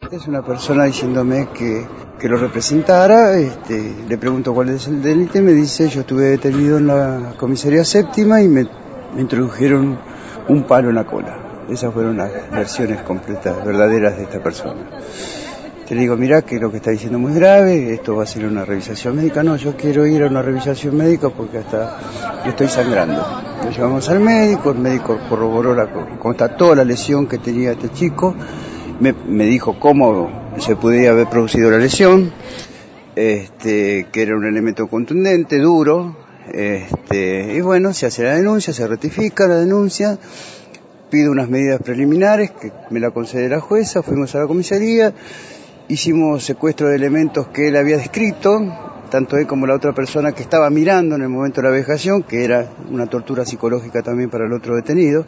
Es una persona diciéndome que lo representara, le pregunto cuál es el delito y me dice: yo estuve detenido en la comisaría séptima y me introdujeron un palo en la cola. Esas fueron las versiones completas, verdaderas de esta persona. Te digo: mirá, que lo que está diciendo es muy grave, esto va a ser una revisación médica. No, yo quiero ir a una revisación médica porque hasta yo estoy sangrando. Lo llevamos al médico, el médico corroboró, constató la lesión que tenía este chico, me dijo cómo se podía haber producido la lesión, que era un elemento contundente, duro, y bueno, se hace la denuncia, se ratifica la denuncia, pido unas medidas preliminares que me la concede la jueza, fuimos a la comisaría. Hicimos secuestro de elementos que él había descrito, tanto él como la otra persona que estaba mirando en el momento de la vejación, que era una tortura psicológica también para el otro detenido.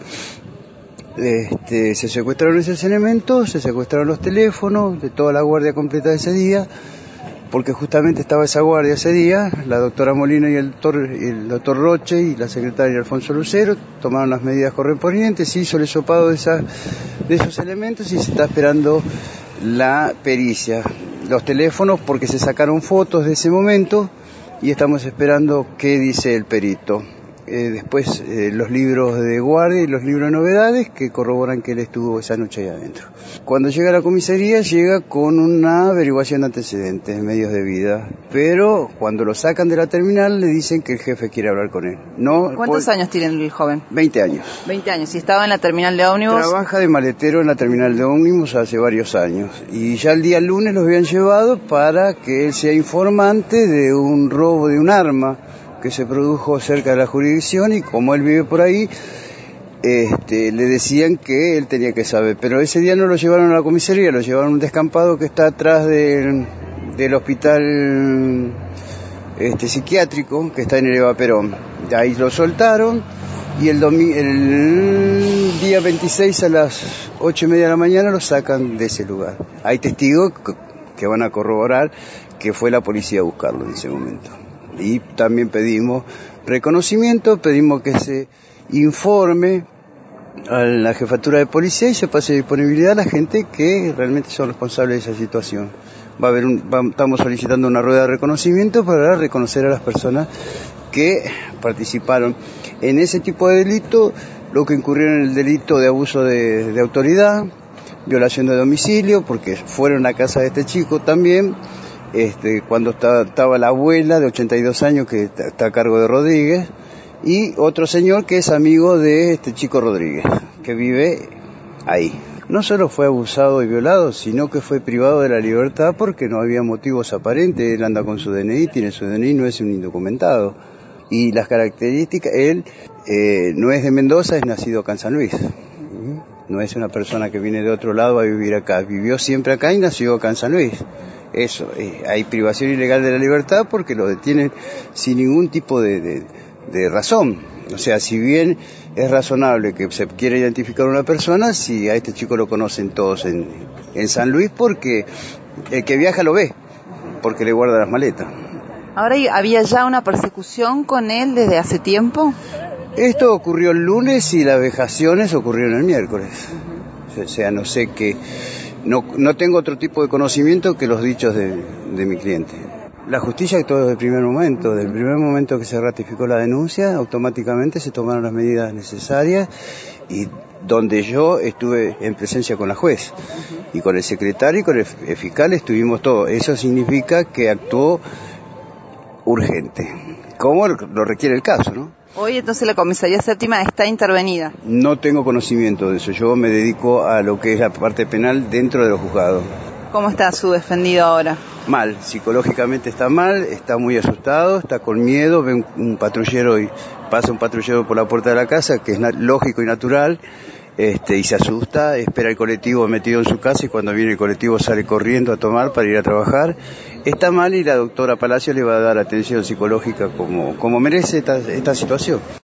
Se secuestraron esos elementos, se secuestraron los teléfonos de toda la guardia completa de ese día, porque justamente estaba esa guardia ese día, la doctora Molina y el doctor Roche y la secretaria Alfonso Lucero tomaron las medidas correspondientes, se hizo el hisopado de esos elementos y se está esperando la pericia, los teléfonos, porque se sacaron fotos de ese momento y estamos esperando qué dice el perito. Después los libros de guardia y los libros de novedades que corroboran que él estuvo esa noche ahí adentro. Cuando llega a la comisaría llega con una averiguación de antecedentes, medios de vida, pero cuando lo sacan de la terminal le dicen que el jefe quiere hablar con él. No. ¿Cuántos años tiene el joven? 20 años. 20 años, ¿y estaba en la terminal de ómnibus? Trabaja de maletero en la terminal de ómnibus hace varios años y ya el día lunes los habían llevado para que él sea informante de un robo de un arma que se produjo cerca de la jurisdicción, y como él vive por ahí, le decían que él tenía que saber, pero ese día no lo llevaron a la comisaría, lo llevaron a un descampado que está atrás del hospital psiquiátrico, que está en el Eva Perón. De ahí lo soltaron y el día 26 a las 8:30 de la mañana lo sacan de ese lugar. Hay testigos que van a corroborar que fue la policía a buscarlo en ese momento. Y también pedimos reconocimiento, pedimos que se informe a la jefatura de policía y se pase disponibilidad a la gente que realmente son responsables de esa situación. Estamos solicitando una rueda de reconocimiento para reconocer a las personas que participaron en ese tipo de delito, lo que incurrieron en el delito de abuso de autoridad, violación de domicilio, porque fueron a casa de este chico también, cuando estaba la abuela de 82 años que está a cargo de Rodríguez, y otro señor que es amigo de este chico Rodríguez, que vive ahí. No solo fue abusado y violado, sino que fue privado de la libertad porque no había motivos aparentes. Él anda con su DNI, tiene su DNI, no es un indocumentado. Y las características, él no es de Mendoza, es nacido acá en San Luis. No es una persona que viene de otro lado a vivir acá. Vivió siempre acá y nació acá en San Luis. Eso, hay privación ilegal de la libertad porque lo detienen sin ningún tipo de razón. O sea, si bien es razonable que se quiera identificar a una persona, si a este chico lo conocen todos en San Luis, porque el que viaja lo ve, porque le guarda las maletas. ¿Ahora había ya una persecución con él desde hace tiempo? Esto ocurrió el lunes y las vejaciones ocurrieron el miércoles. O sea, no sé qué. No tengo otro tipo de conocimiento que los dichos de mi cliente. La justicia actuó desde el primer momento. Desde el primer momento que se ratificó la denuncia, automáticamente se tomaron las medidas necesarias, y donde yo estuve en presencia con la juez y con el secretario y con el fiscal estuvimos todos. Eso significa que actuó urgente, como lo requiere el caso, ¿no? Hoy entonces la comisaría séptima está intervenida. No tengo conocimiento de eso, yo me dedico a lo que es la parte penal dentro de los juzgados. ¿Cómo está su defendido ahora? Mal, psicológicamente está mal, está muy asustado, está con miedo, ve un patrullero y pasa un patrullero por la puerta de la casa, que es lógico y natural, y se asusta, espera el colectivo metido en su casa y cuando viene el colectivo sale corriendo a tomar para ir a trabajar. Está mal y la doctora Palacio le va a dar atención psicológica como merece esta situación.